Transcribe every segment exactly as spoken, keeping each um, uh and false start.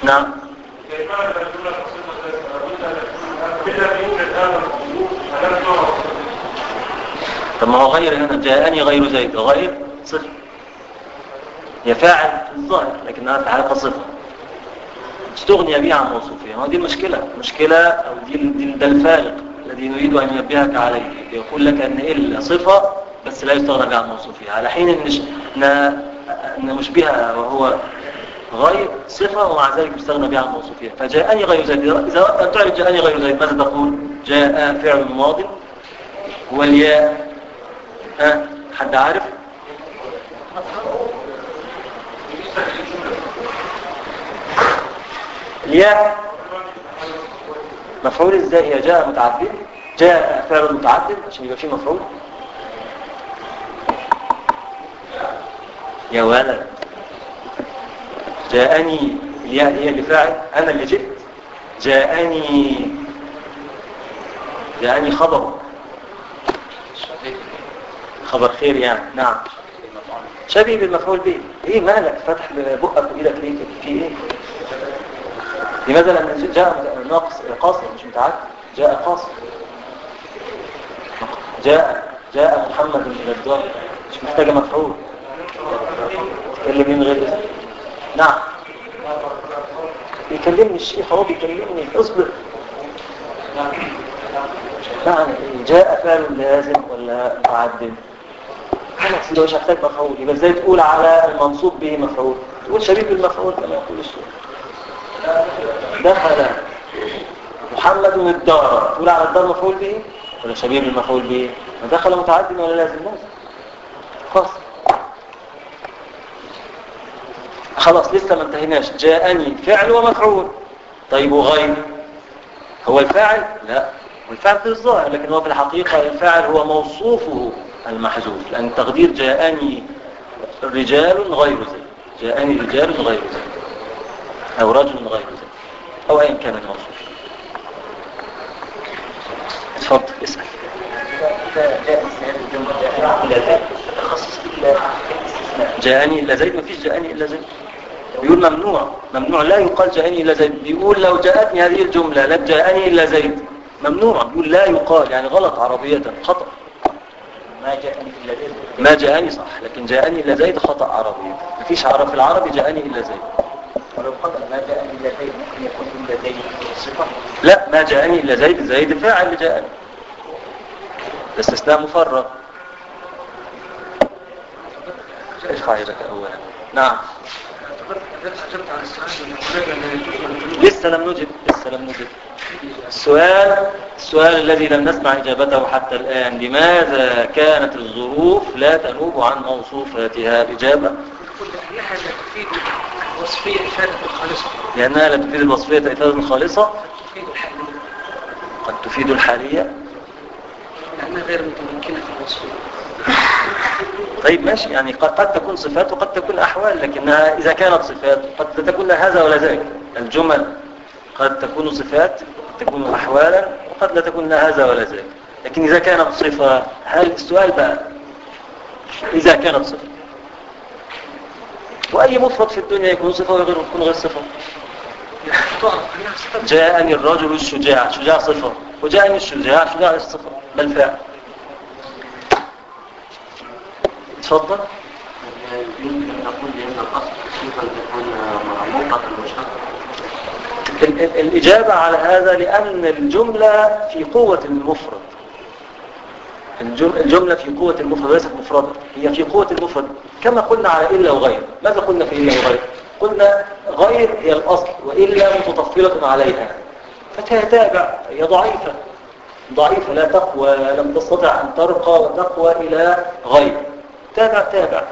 نعم. طب ما هو غير هنا، جاءني غير زيد، غير صفة، هي فاعل في الظاهر لكنها تعرف صفة استغني بها عن موصوفها. هذه المشكلة، مشكلة أو دي ده الفارق الذي نريد أن ينبهك عليه. يقول لك أن إلا صفة بس لا يستغنى بها عن موصوفها، على حين أن نشبهها وهو غير صفة ومع ذلك يستغنى بها عن موصوفها. فجاءني غير زيد، إذا أردت أن تعرف جاءني غير زيد ماذا تقول؟ جاء فعل ماض والياء ها حد عارف؟ الياء مفعول ازاي؟ هي جاء متعدد، جاء فعل متعدد عشان يبقى فيه مفعول. يا ولد جاءني، الياء هي اللي فاعل، انا اللي جئت. جاءني جاءني خبر، خبر خير يعني. نعم شبيه بالمفعول به. ايه مالك فتح بقك وايدك ليه في ايه؟ لماذا؟ لأن جاء ناقص قاصر مش متعدد، جاء قاصر. جاء جاء محمد من الدار مش محتاجة مفعول. تكلم من غير اسم. نعم بيكلمني الشيخ هو بيكلمني، اصبر. نعم جاء فعل لازم ولا متعدد؟ خلاص لو مش محتاج مفعول يبقى ازاي تقول على المنصوب به مفعول؟ تقول شبيه بالمفعول كما يقول الشيخ. دخل محمد من الدار، تقول على الدار مفعول به ولا شبيه بالمفعول به؟ ما دخل متعدد ولا لازم؟ لازم. خلاص خلاص لسه ما انتهيناش. جاءني فعل ومفعول. طيب وغير هو الفاعل؟ لا، هو الفاعل في الظاهر لكن هو في الحقيقة الفاعل هو موصوفه المحذوف، لأن تقدير جاءني رجال غير زيد، جاءني رجال غير زيد أو رجل غير زيد أو أين كان الموصوف. اتفضل اسأل. جاءني إلا زيد، ما فيش جاءني إلا زيد. بيقول ممنوع، ممنوع لا يقال جاءني إلا زيد. بيقول لو جاءتني هذه الجملة لا جاءني إلا زيد، ممنوع. بيقول لا يقال يعني غلط عربية، خطأ. ما جاءني إلا زيد، ما جاءني صح لكن جاءني إلا زيد خطأ عربي. ما فيش عرب في العربي جاءني إلا زيد. ولو قال ما جاءني إلا زيد ممكن يكون إلا زيد صفة. لا ما جاءني إلا زيد، زيد فاعل لجاءني، الاستثناء مفرغ. ايش قاعدتك اولا؟ نعم لسه لم نجب لسه لم نجب السؤال السؤال الذي لم نسمع اجابته حتى الان، لماذا كانت الظروف لا تنوب عن موصوفاتها؟ الاجابه لأنها لا تفيد الوصفية إفادة خالصة، لانها لا تفيد الوصفيه افاده خالصه، تفيد الحالية، قد تفيد الحاليه لأنها غير متمكنة في الوصفية. طيب ماشي، يعني قد, قد تكون صفات وقد تكون أحوال، لكنها إذا كانت صفات قد تكون لا هذا ولا ذاك. الجمل قد تكون صفات قد تكون أحوالا وقد لا تكون لا هذا ولا ذاك. لكن إذا كانت صفة، هل السؤال بقى إذا كانت صفة، وأي مفرد في الدنيا يكون صفة وغير يكون غير صفة. جاءني الرجل الشجاع، شجاع صفة، وجاءني الشجاع شجاع صفة، بل فعل. تفضل. يمكن أن نقول بأن الأصل صفة تكون مربوطة بالمشتق. الإجابة على هذا لأن الجملة في قوة المفرد، الجملة في قوة المفرد ليست مفردة، هي في قوة المفرد كما قلنا على إلا وغير. ماذا قلنا في إلا وغير؟ قلنا غير هي الأصل وإلا متطفلة عليها فتتابع، هي ضعيفة ضعيفة لا تقوى، لم تستطع أن ترقى وتقوى إلى غير، تابع تابع،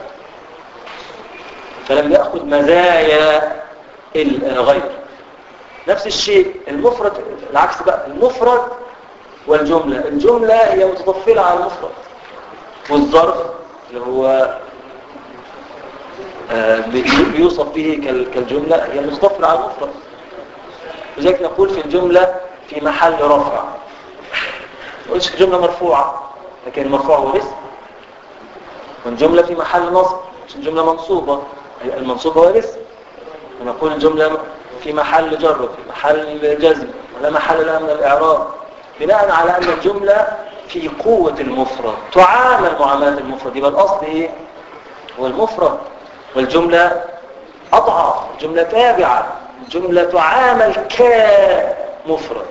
فلم يأخذ مزايا الغير. نفس الشيء المفرد العكس بقى، المفرد والجملة، الجملة هي متطفلة على المفرد، والظرف اللي هو بيوصف به كالجملة هي متطفلة على المفرد. لذلك نقول في الجملة في محل رفع، نقولش الجملة مرفوعة لكن المرفوع هو الاسم، والجملة في محل نصب، الجملة منصوبة، المنصوب هو الاسم، ونقول الجملة في محل جر وفي محل جزم ولا محل لها من الإعراب، بناء على أن الجملة في قوة المفرد تعامل معاملة المفرد. يبقى الأصل إيه؟ هو المفرد، والجملة أضعف، الجملة تابعة، الجملة تعامل كمفرد،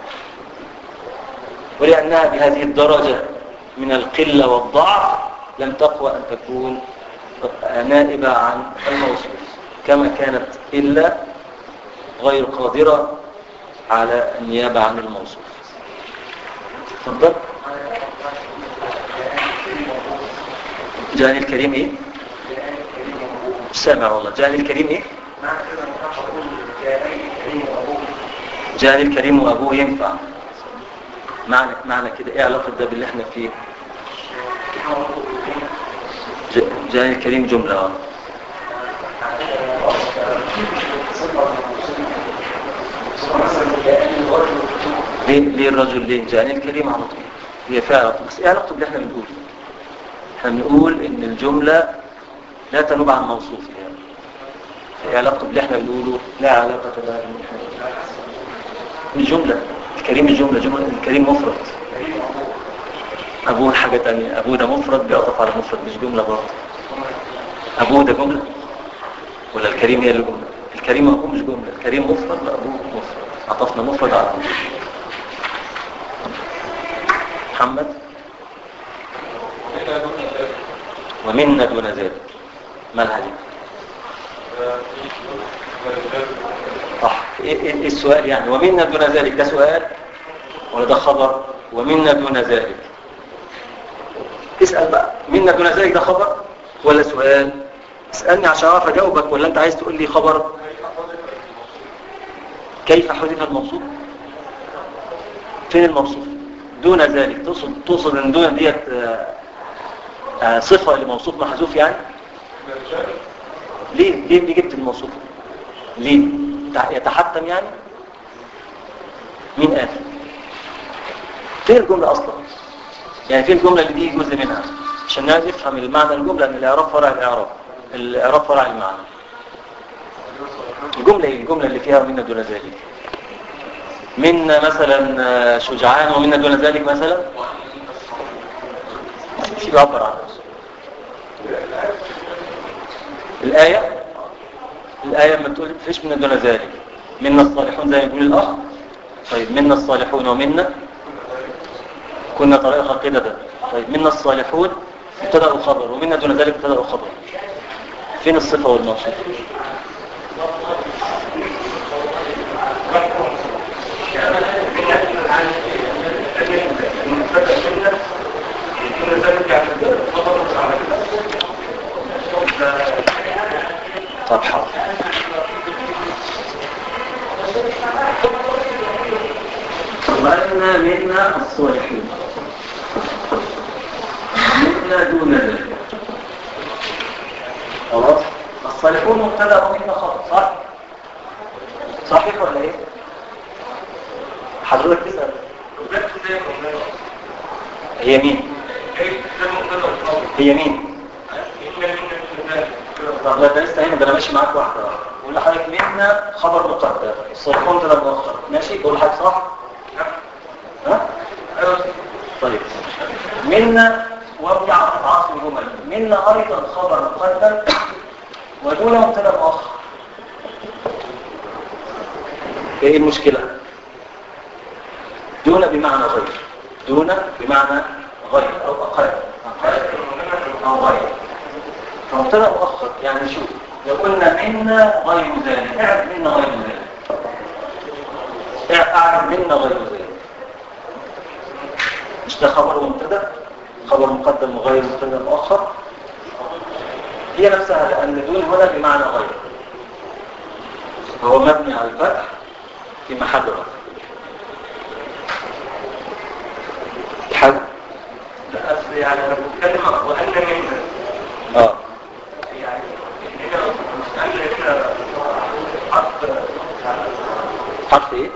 ولأنها بهذه الدرجة من القلة والضعف لم تقوى أن تكون نائبة عن الموصوف، كما كانت إلا غير قادرة على النيابة عن الموصوف. تفضل. جاني الكريم إيه؟ سامع والله. جاني الكريم إيه؟ جاني الكريم وأبوه ينفع. معنى معنى كده إيه علاقة ده باللي إحنا فيه؟ جاني الكريم جملة. ليه ليه الرجل ليه جاني الكريم على طول؟ هي فعلا، بس ايه علاقته باللي احنا بنقوله؟ احنا بنقول ان الجملة لا تنوب عن موصوف، يعني ايه علاقته باللي احنا بنقوله؟ لا علاقة لها بالجملة. الكريم الجملة، جملة الكريم مفرد، ابوه حاجة تانية، ابوه ده مفرد بيعطف على مفرد مش جملة برضه. ابوه ده جملة ولا الكريم هي الجملة؟ الكريم ابوه مش جملة، الكريم مفرد وابوه مفرد، عطفنا مفرد على ابوه. محمد. ومنا دون ذلك، ما الحديث؟ صح. ايه إيه السؤال يعني؟ ومنا دون ذلك ده سؤال ولا ده خبر؟ ومنا دون ذلك اسأل بقى، منا دون ذلك ده خبر ولا سؤال؟ اسألني عشان اعرف اجاوبك، ولا انت عايز تقول لي خبر؟ كيف حذف الموصوف؟ فين الموصوف؟ دون ذلك تقصد تقصد ان دون ديت صفة لموصوف محذوف يعني؟ ليه ليه اللي جبت الموصوف؟ ليه يتحتم يعني؟ مين قال؟ فين الجملة اصلا؟ يعني فين الجملة اللي دي جزء منها عشان نفهم المعنى الجملة؟ ان الاعراب فرع الاعراب، الاعراب فرع المعنى. الجملة ايه؟ الجملة اللي فيها ومنا دون ذلك. منا مثلا شجعان ومنا دون ذلك مثلا في بعبر عن نفسه. الآية الآية ما تقول فيش منا دون ذلك. منا الصالحون زي ما يقول الأخ. طيب منا الصالحون ومنا كنا طريقة قددا. طيب منا الصالحون ابتدأوا خبر ومنا دون ذلك ابتدأوا خبر. فين الصفة والموصوف؟ طب حاضر. وأن منا الصالحين منا دون ذلك. خلاص. الصالحون مبتدأ ومنا خبر، صح؟ صحيح ولا ايه؟ حضرتك تسأل. هي مين؟ هي مين؟ طب لا ده لسه هنا، ده انا ماشي معاك واحده واحده. بقول لحضرتك منا خبر مقدر، الصالحون ده مؤخر، ماشي؟ بقول لحضرتك صح؟ ها؟ طيب منا وابدا عطف عطف الجمل. منا ايضا خبر مقدم ودون مبتدا مؤخر. ايه المشكله؟ دون بمعنى غير، دون بمعنى غير او اقل او غير، فمبتدا مؤخر. يعني شوف لو قلنا منا غير ذلك، اعرف منا غير ذلك، اعرف منا غير ذلك. مش ده خبر ومبتدا، خبر مقدم وغير مبتدا مؤخر، هي نفسها، لان دون هنا بمعنى غير، فهو مبني على الفتح في محل رفع. حاجة أصل يعني أنا بتكلم وأن منا اه يعني هنا أن هنا حرف حرف ايه؟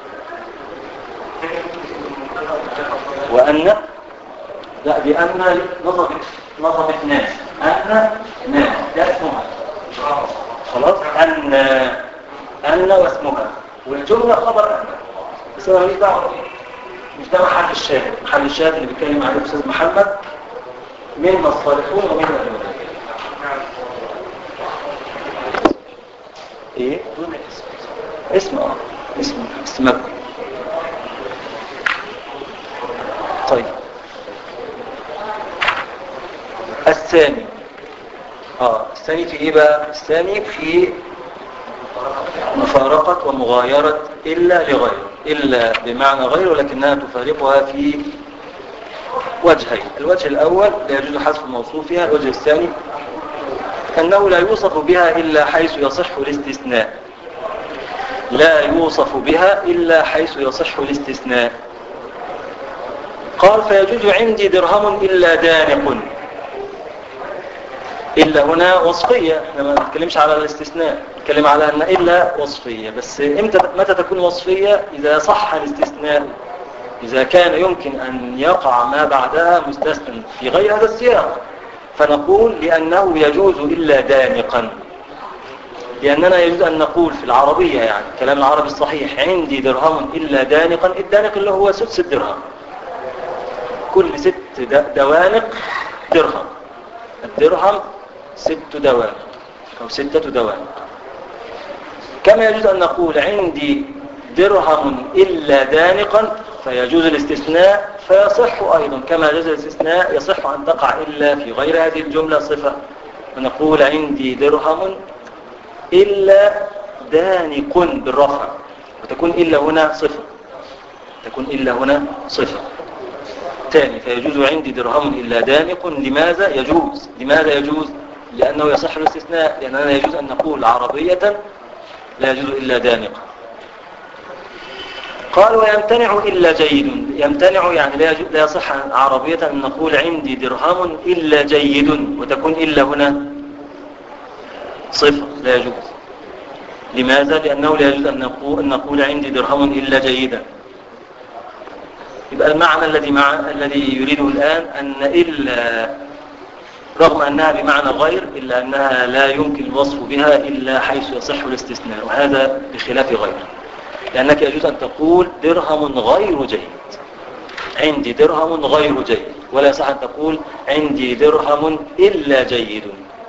وأن لا بأن نظبت نظبت ناس، أن ناس ده اسمها خلاص. أن أن واسمها، والجملة خبر أن، بس أنا ماليش دعوة، مش ده محل الشاهد. محل الشاهد اللي بيتكلم عليه الأستاذ محمد منا الصالحون ومنا المنافقون. ايه دون اسم اسم اه اسم اسمك. طيب الثاني اه الثاني في ايه بقى؟ الثاني في مفارقة ومغايرة إلا لغير، إلا بمعنى غير ولكنها تفارقها في وجهين. الوجه الأول لا يجوز حذف موصوفها. الوجه الثاني أنه لا يوصف بها إلا حيث يصح الاستثناء. لا يوصف بها إلا حيث يصح الاستثناء. قال فيجوز عندي درهم إلا دانق. إلا هنا وصفية، احنا ما نتكلمش على الاستثناء، نتكلم على أن إلا وصفية. بس إمتى متى تكون وصفية؟ إذا صح الاستثناء، إذا كان يمكن أن يقع ما بعدها مستثنى في غير هذا السياق، فنقول لأنه يجوز إلا دانقا. لأننا يجوز أن نقول في العربية، يعني كلام العربي الصحيح، عندي درهم إلا دانقا. الدانق اللي هو سدس الدرهم، كل ست دوانق درهم. الدرهم ست دوانق أو ستة دوانق. كما يجوز أن نقول عندي درهم إلا دانقا، فيجوز الاستثناء فيصح أيضا. كما يجوز الاستثناء يصح أن تقع إلا في غير هذه الجملة صفة، ونقول عندي درهم إلا دانق بالرفع، وتكون إلا هنا صفة، تكون إلا هنا صفة. ثاني فيجوز عندي درهم إلا دانق. لماذا يجوز؟ لماذا يجوز؟ لأنه يصح الاستثناء، لأننا يجوز أن نقول عربية لا يجوز إلا دانق. قال ويمتنع إلا جيد. يمتنع يعني لا يصح عربية أن نقول عندي درهم إلا جيد، وتكون إلا هنا صفة، لا يجوز. لماذا؟ لأنه لا يجوز أن نقول, أن نقول عندي درهم إلا جيدا. يبقى المعنى الذي مع الذي يريده الآن أن إلا رغم أنها بمعنى غير، إلا أنها لا يمكن الوصف بها إلا حيث يصح الاستثناء، وهذا بخلاف غير. لأنك يجوز أن تقول درهم غير جيد، عندي درهم غير جيد، ولا يصح أن تقول عندي درهم إلا جيد.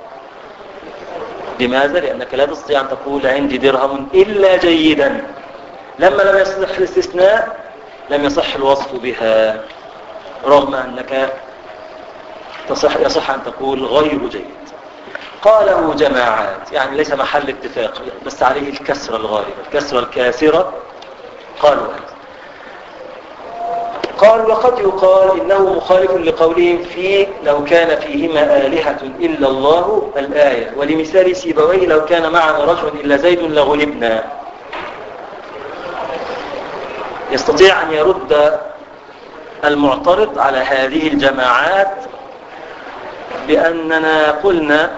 لماذا؟ لأنك لا تستطيع أن تقول عندي درهم إلا جيدا. لما لم يصح الاستثناء لم يصح الوصف بها، رغم أنك تصح يصح أن تقول غير جيد. قاله جماعات، يعني ليس محل اتفاق، بس عليه الكسرة الغالبة، الكسرة الكاسرة. قالوا هذا. قال وقد يقال إنه مخالف لقولهم في لو كان فيهما آلهة إلا الله الآية، ولمثال سيبويه لو كان معنا رجل إلا زيد لغلبنا. يستطيع أن يرد المعترض على هذه الجماعات بأننا قلنا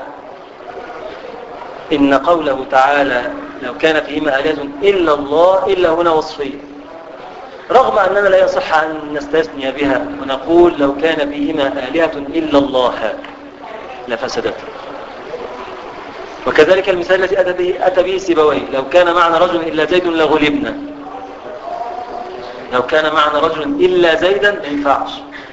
إن قوله تعالى لو كان فيهما آلهة إلا الله إلا هنا وصفية، رغم أننا لا يصح أن نستثني بها ونقول لو كان فيهما آلهة إلا الله لفسدت. وكذلك المثال الذي أتى به, أتى به سيبويه لو كان معنا رجل إلا زيد لغلبنا. لو كان معنا رجل إلا زيدا ما ينفعش،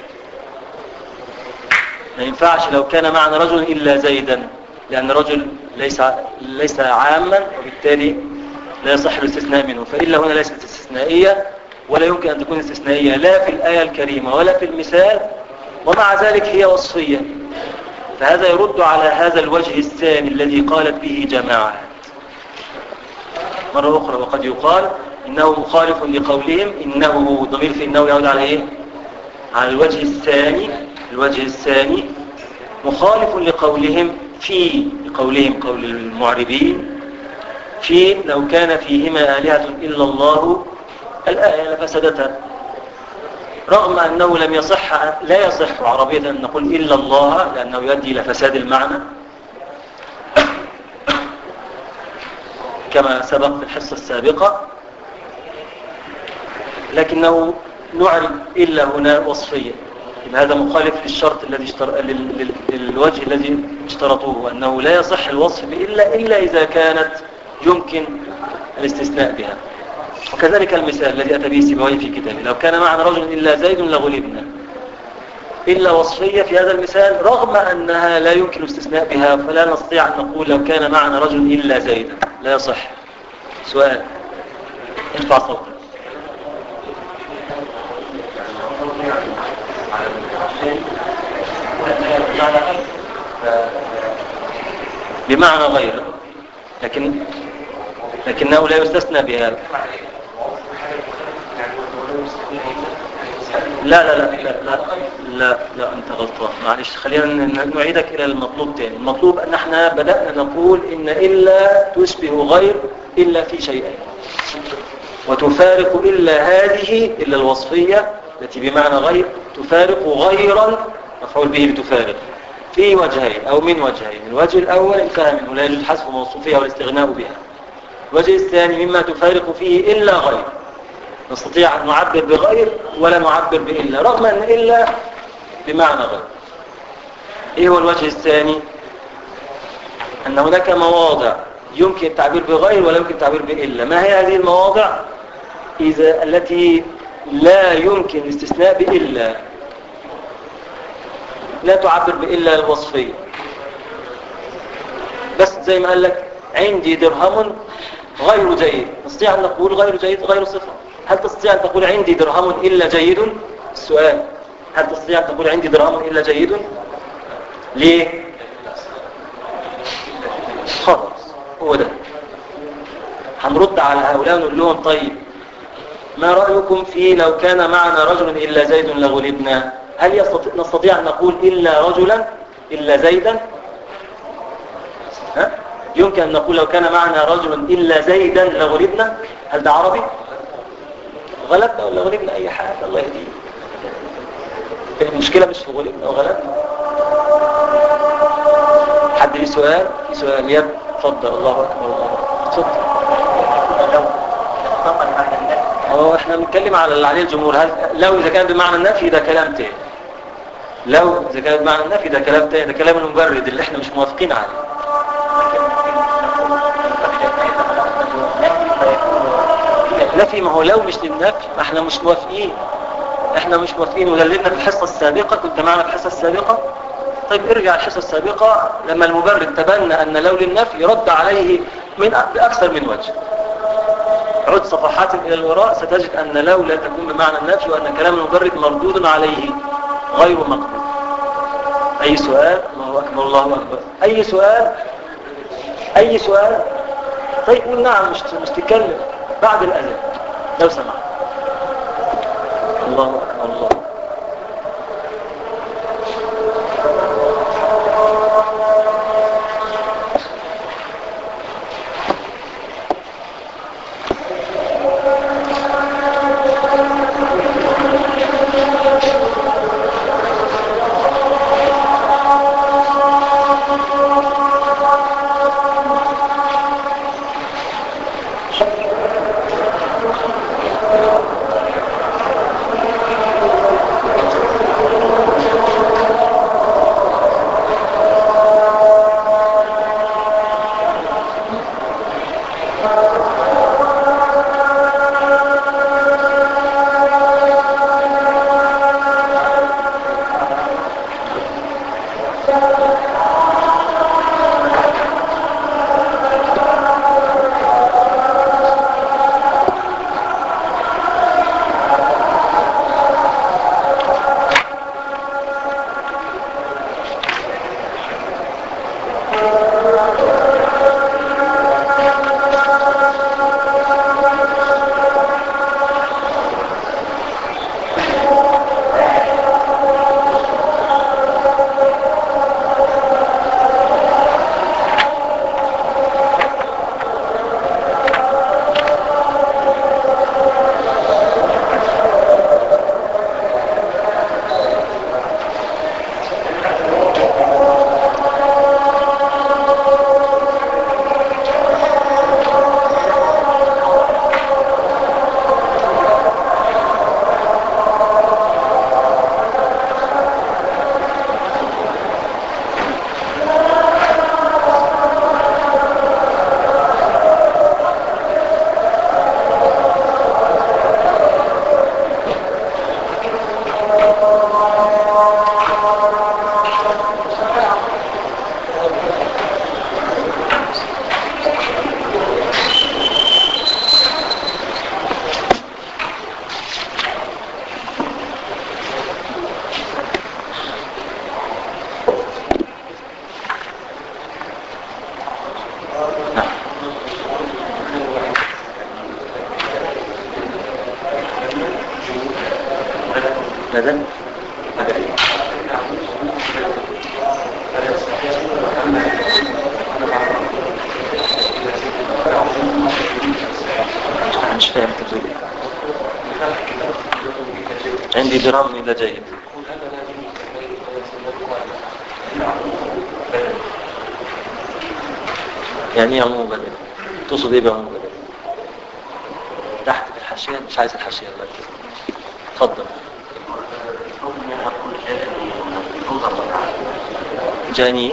ما ينفعش لو كان معنا رجل إلا زيدا، لأن رجل ليس ليس عاما، وبالتالي لا يصح الاستثناء منه. فإلا هنا ليست استثنائية، ولا يمكن أن تكون استثنائية لا في الآية الكريمة ولا في المثال، ومع ذلك هي وصفية. فهذا يرد على هذا الوجه الثاني الذي قالت به جماعة. مرة أخرى وقد يقال إنه مخالف لقولهم، إنه ضمير في إنه يعود على إيه؟ على الوجه الثاني. الوجه الثاني مخالف لقولهم في قولهم قول المعربين في لو كان فيهما آلهة إلا الله الآية لفسدتها، رغم أنه لم يصح لا يصح عربية أن نقول إلا الله، لأنه يؤدي إلى فساد المعنى كما سبق في الحصة السابقة، لكنه نعرب إلا هنا وصفية. هذا مخالف للشرط الذي اشتر... للوجه الذي اشترطوه، أنه لا يصح الوصف إلا إلا إذا كانت يمكن الاستثناء بها. وكذلك المثال الذي أتى به سيبويه في كتابه: لو كان معنا رجل إلا زيد لغلبنا. إلا وصفية في هذا المثال رغم أنها لا يمكن الاستثناء بها، فلا نستطيع أن نقول لو كان معنا رجل إلا زيدا. لا يصح. سؤال، ارفع صوتك. بمعنى غير، لكن لكنه لا يستثنى بها. لا لا لا لا لا لا, لا أنت غلطان، معلش. خلينا نعيدك إلى المطلوب تاني. المطلوب أن احنا بدأنا نقول إن إلا تشبه غير إلا في شيئين، وتفارق إلا هذه إلا الوصفية التي بمعنى غير تفارق غيرا مفعول به لتفارق في وجهين أو من وجهين. الوجه الأول انتهى منه، لا يجوز حذف موصوفها والاستغناء بها. الوجه الثاني مما تفارق فيه إلا غير، نستطيع أن نعبر بغير ولا نعبر بإلا، رغم أن إلا بمعنى غير. إيه هو الوجه الثاني؟ أن هناك مواضع يمكن التعبير بغير ولا يمكن التعبير بإلا. ما هي هذه المواضع إذا التي لا يمكن الاستثناء بإلا؟ لا تعبر بإلا الوصفية، بس زي ما قال لك عندي درهم غير جيد، نستطيع أن نقول غير جيد غير صفة. هل تستطيع أن تقول عندي درهم إلا جيد؟ السؤال: هل تستطيع أن تقول عندي درهم إلا جيد؟ ليه؟ خلاص، هو ده. هنرد على هؤلاء ونقول لهم: طيب ما رأيكم في لو كان معنا رجل إلا زيد لغلبنا؟ هل نستطيع أن نقول إلا رجلا إلا زيدا؟ ها؟ يمكن أن نقول لو كان معنا رجل إلا زيدا لغلبنا؟ هل ده عربي؟ غلبنا ولا غلبنا أي حاجة، الله يهديه. المشكلة مش في غلبنا وغلبنا. حد ليه سؤال؟ في سؤال؟ يب تفضل. الله أكبر. الله أكبر. اه احنا بنتكلم على اللي عليه الجمهور. هل لو إذا كان بمعنى النفي ده كلام تاني. لو إذا كان بمعنى النفي ده كلام تاني، ده كلام المبرد اللي احنا مش موافقين عليه. نفي، ما هو لو مش للنفي ما احنا مش موافقين. احنا مش موافقين ودللنا في الحصة السابقة. كنت معنا في الحصة السابقة؟ طيب ارجع الحصة السابقة لما المبرد تبنى أن لو للنفي رد عليه من بأكثر من وجه. عد صفحات إلى الوراء ستجد أن لو لا تكون بمعنى النفي، وأن كلام المبرد مردود عليه غير مقبول. أي سؤال؟ الله أكبر. الله أكبر. أي سؤال؟ أي سؤال؟ طيب قول نعم، مش مش تتكلم بعد الأذان لو سمحت. الله أكبر. الله ماذا؟ أنا مش فاهم تقول إيه. عندي درام إذا جيد. يعني ايه عموم بدل؟ تقصد ايه بعموم بدل؟ تحت في الحاشية، مش عايز الحاشية دلوقتي. اتفضل. جاني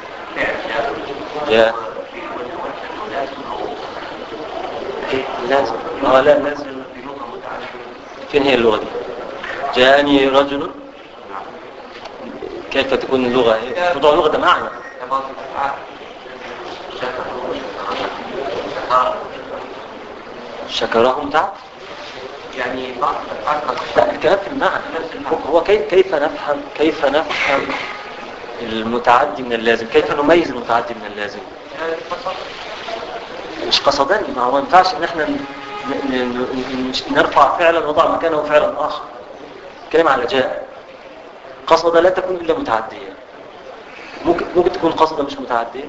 يا ايه لازم اه لا لازم. فين هي اللغة دي؟ جاءني رجل. كيف تكون اللغة؟ موضوع اللغة ده معنى. شكرهم تعب يعني الكلام في المعنى. هو كيف كيف نفهم كيف نفهم المتعدي من اللازم؟ كيف نميز المتعدي من اللازم؟ مش قصداني. ما هو ما ينفعش ان احنا نرفع فعلا وضع مكانه فعلا اخر. كلمة على جاء قصد لا تكون الا متعدية. ممكن ممكن تكون قصد مش متعدية.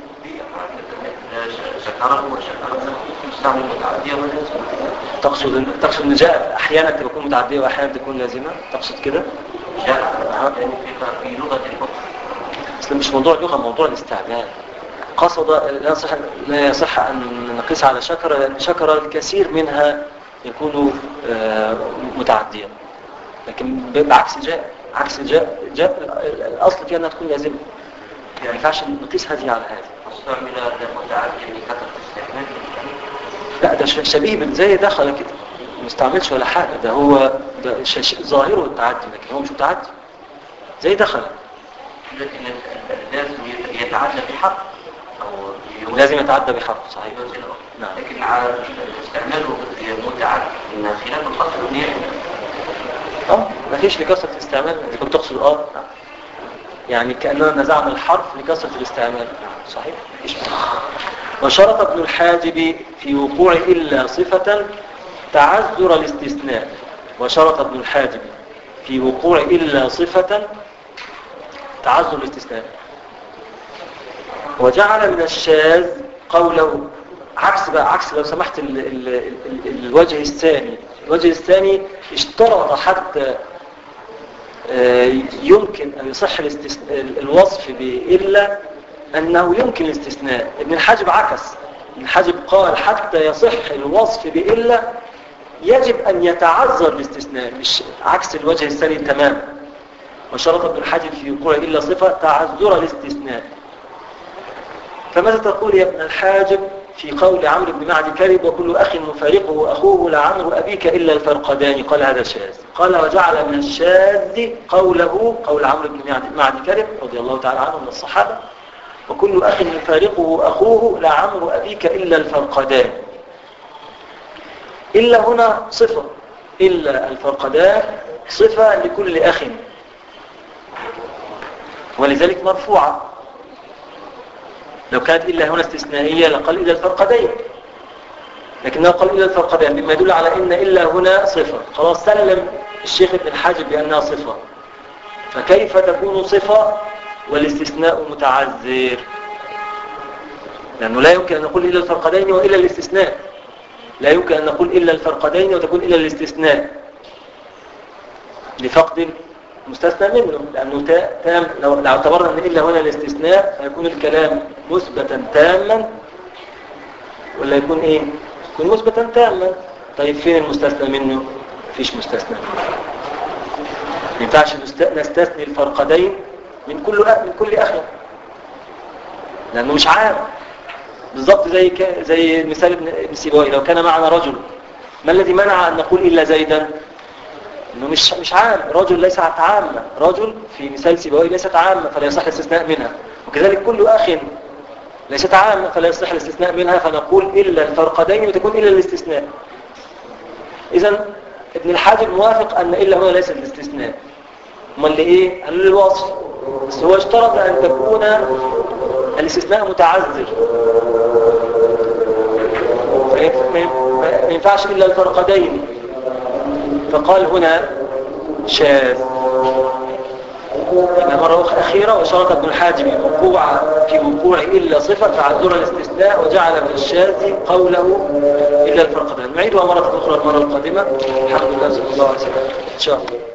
شكره وشكره مستعمل متعدية ولازم. تقصد تقصد ان جاء احيانا تكون متعدية واحيانا تكون لازمة؟ تقصد كده؟ جاء يعني في لغة الفقه. اصل مش موضوع لغة، موضوع الاستعمال. قصد لا يصح لا يصح ان نقيس على شكر، لان شكر الكثير منها يكون متعديا. لكن بعكس جاء عكس جاء جاء الاصل فيها انها تكون لازمة. يعني ما ينفعش نقيس هذه على هذه. استعمل متعدي لكثرة الاستعمال. لا ده شبيه زي دخل كده ما استعملش ولا حاجة. ده هو ده ظاهره التعدي لكن هو مش متعدي زي دخل. لكن لازم يتعدى بحق او لازم يتعدى بحق. صحيح. نعم. لكن على استعماله متعدي ان خلاف الاصل النية. اه ما فيش لكثرة الاستعمال. اذا كنت تقصد اه يعني كأننا نزعنا الحرف لكثرة الاستعمال. صحيح. وشرط ابن الحاجب في وقوع إلا صفة تعذر الاستثناء. وشرط ابن الحاجب في وقوع إلا صفة تعذر الاستثناء. وجعل من الشاذ قوله عكس بقى عكس لو سمحت ال ال ال الوجه الثاني. الوجه الثاني اشترط حتى يمكن أن يصح الوصف بإلا أنه يمكن الاستثناء. ابن الحاجب عكس. ابن الحاجب قال حتى يصح الوصف بإلا يجب أن يتعذر الاستثناء، مش عكس الوجه الثاني تماما. وشرط ابن الحاجب في وقوع إلا صفة تعذر الاستثناء. فماذا تقول يا ابن الحاجب في قول عمرو بن معدي كرب وكل أخ مفارقه أخوه لعمرو أبيك إلا الفرقدان؟ قال هذا شاذ. قال وجعل من الشاذ قوله قول عمرو بن معدي كرب رضي الله تعالى عنه من الصحابة وكل أخ مفارقه أخوه لعمرو أبيك إلا الفرقدان. إلا هنا صفة. إلا الفرقدان صفة لكل أخ ولذلك مرفوعة. لو كانت إلا هنا استثنائية لقال إلا الفرقدين، لكنه قال إلا الفرقدين بما يدل على إن إلا هنا صفة. خلاص سلم الشيخ ابن الحاجب بأنها صفة. فكيف تكون صفة والاستثناء متعذر؟ لأنه لا يمكن أن نقول إلا الفرقدين وإلا الاستثناء. لا يمكن أن نقول إلا الفرقدين وتكون إلا الاستثناء لفقد مستثنى منه. لأنه تام لو اعتبرنا أن إلا هنا الاستثناء فيكون الكلام مثبتا تاما ولا يكون إيه؟ يكون مثبتا تاما. طيب فين المستثنى منه؟ فيش مستثنى منه. ما ينفعش نستثني الفرقدين من كل من كل أخ لأنه مش عام. بالضبط زي ك... زي مثال ابن سيبويه لو كان معنا رجل ما الذي منع أن نقول إلا زيدا؟ إنه مش مش عام. رجل ليست عامة. رجل في مثال سيبويه ليست عامة فلا يصح الاستثناء منها. وكذلك كل أخ ليست عامة فلا يصح الاستثناء منها فنقول إلا الفرقدين وتكون إلا الاستثناء. إذن ابن الحاجب موافق أن إلا هنا ليست الاستثناء. ما اللي إيه؟ قال الوصف. بس هو اشترط أن تكون الاستثناء متعذر. ما ينفعش إلا الفرقدين فقال هنا شاذ. يبقى مرة أخ- أخيرة وشرط ابن الحاجب وقوع في وقوع إلا صفة تعذر الاستثناء وجعل من الشاذ قوله إلا الفرقتين. نعيدها مرة أخرى المرة القادمة. الحمد لله صلى الله عليه وسلم إن شاء الله.